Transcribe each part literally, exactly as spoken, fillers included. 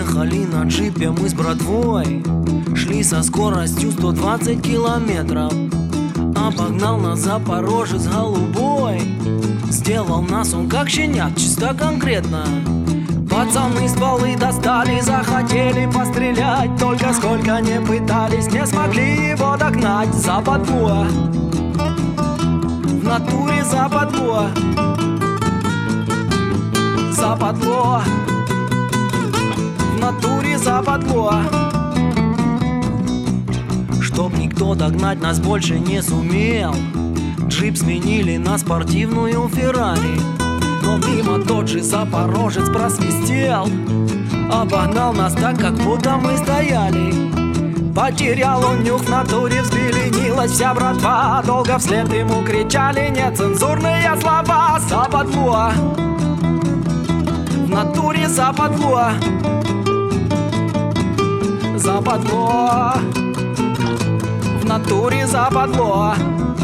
Ехали на джипе мы с братвой, шли со скоростью сто двадцать километров. Обогнал нас запорожец голубой, сделал нас он как щенят, чисто конкретно. Пацаны стволы достали, захотели пострелять, только сколько не пытались, не смогли его догнать. Западло, в натуре западло, западло, в натуре западло. Чтоб никто догнать нас больше не сумел, джип сменили на спортивную Феррари. Но мимо тот же запорожец просвистел, обогнал нас так, как будто мы стояли. Потерял он нюх в натуре, взбеленилась вся братва. Долго вслед ему кричали нецензурные слова. Западло, в натуре западло, западло, в натуре западло.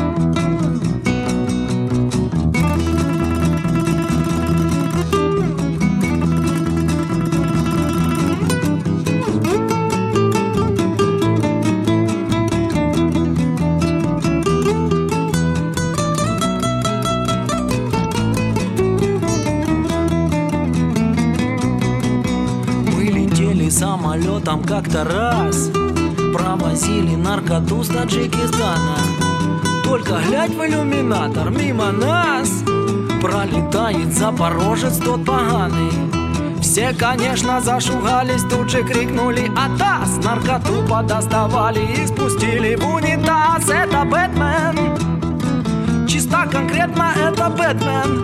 Самолетом как-то раз провозили наркоту с Таджикистана. Только глядь в иллюминатор, мимо нас пролетает запорожец тот поганый. Все, конечно, зашугались, тут же крикнули «Атас!». Наркоту подоставали и спустили в унитаз. Это Бэтмен, чисто конкретно это Бэтмен,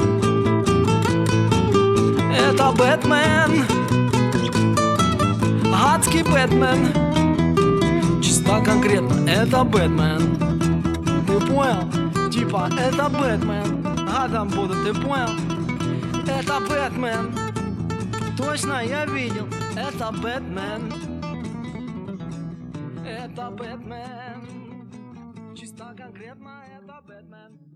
это Бэтмен, адский Бэтмен, чисто конкретно это Бэтмен. Ты понял? Типа это Бэтмен, гадом буду, ты понял? Это Бэтмен, точно я видел, это Бэтмен, это Бэтмен, чисто конкретно это Бэтмен.